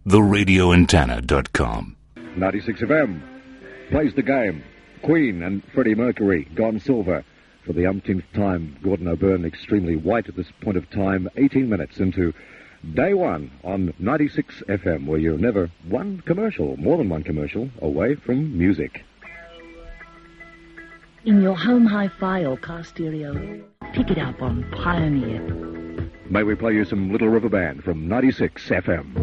TheRadioAntenna.com. 96 FM plays the game. Queen and Freddie Mercury, Gone Silver. For the umpteenth time, Gordon O'Byrne extremely white at this point of time, 18 minutes into day one on 96 FM, where you're never one commercial, more than one commercial, away from music. In your home hi-fi or car stereo, pick it up on Pioneer. May we play you some Little River Band from 96 FM.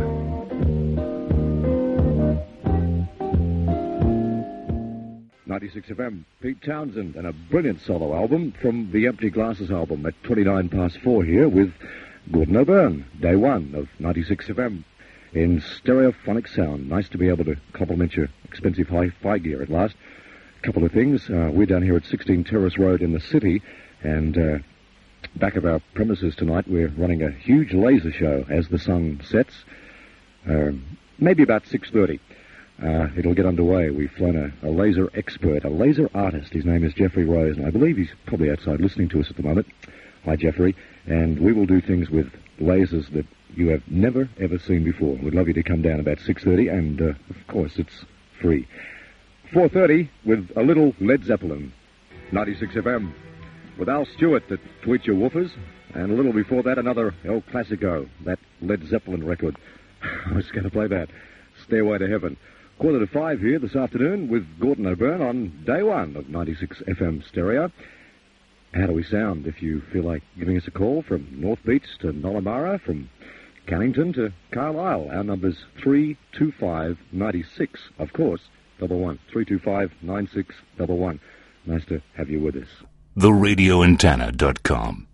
FM, Pete Townsend, and a brilliant solo album from the Empty Glasses album at 29 past 4 here with Gordon O'Byrne, day one of 96 FM in stereophonic sound. Nice to be able to compliment your expensive hi-fi gear at last. Couple of things. We're down here at 16 Terrace Road in the city, and back of our premises tonight we're running a huge laser show as the sun sets, maybe about 6:30. It'll get underway. We've flown a laser expert, a laser artist. His name is Jeffrey Rose, and I believe he's probably outside listening to us at the moment. Hi, Jeffrey. And we will do things with lasers that you have never, ever seen before. We'd love you to come down about 6:30, and, of course, it's free. 4:30 with a little Led Zeppelin. 96 FM. With Al Stewart at Tweet Your Woofers, and a little before that, another El Clasico, that Led Zeppelin record. I was going to play that. Stairway to Heaven. 4:45 here this afternoon with Gordon O'Byrne on day one of 96 FM stereo. How do we sound? If you feel like giving us a call from North Beach to Nollamara, from Cannington to Carlisle, our number's 325-96, of course, 11, 325-9611. Nice to have you with us. TheRadioAntenna.com.